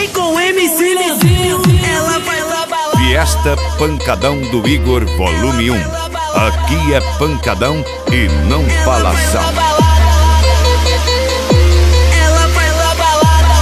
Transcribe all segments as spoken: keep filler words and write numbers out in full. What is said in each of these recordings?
Vem com M C Lizinho, ela vai pra balada. Fiesta Pancadão do Igor, volume um. Aqui é pancadão e não falação. Ela vai pra balada.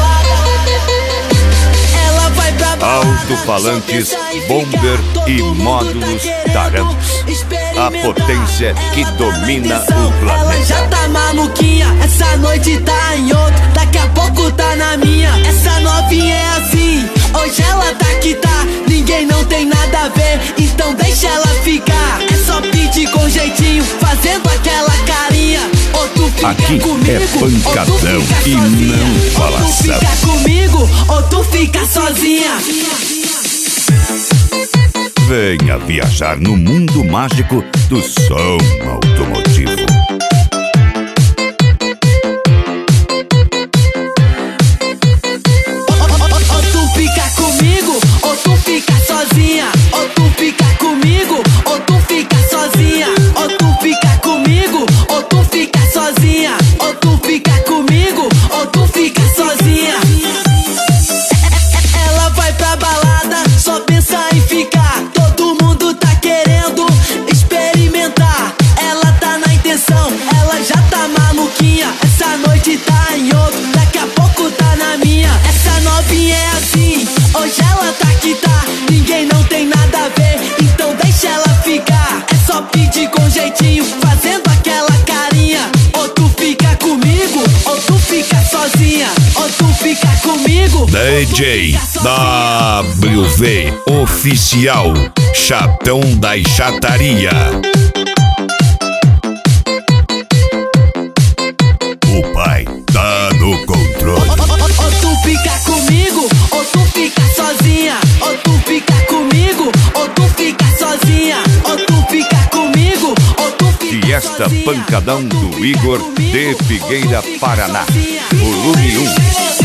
Ela vai pra balada. Alto-falantes, bomber e módulos Tarampos. A potência que domina o planeta. Ela já tá maluquinha, essa noite tá em outro, daqui a pouco tá na minha. Essa novinha é assim, hoje ela tá que tá, ninguém não tem nada a ver, então deixa ela ficar. É só pedir com jeitinho, fazendo aquela carinha. Ou tu fica Aqui comigo, é pancadão ou tu fica e sozinha. não Ou tu falação. fica comigo, ou tu fica sozinha. Venha viajar no mundo mágico do som automotivo. Ou tu fica comigo, ou tu fica sozinha. Ou tu fica comigo, ou tu fica sozinha. Ou tu fica comigo, ou tu fica sozinha. Ou tu fica comigo, ou tu fica sozinha. Ela vai pra balada, só pensa em ficar. Todo mundo tá querendo experimentar. Ela tá na intenção, ela já tá maluquinha. Essa noite tá em outro, daqui a pouco tá na minha. Essa novinha é assim, hoje ela tá que tá, ninguém não tem nada a ver, então deixa ela ficar. É só pedir com jeitinho, fazendo aquela carinha. Ou tu fica comigo, ou tu fica sozinha. Ou tu fica comigo, D J W V Oficial, Chatão da Chataria. O pai tá no controle. Ou tu fica comigo, ou tu fica sozinha. Ou tu fica comigo, ou tu fica sozinha. Ou tu fica comigo, ou tu fica Fiesta sozinha. Pancadão do Igor de Figueira, Paraná, volume um.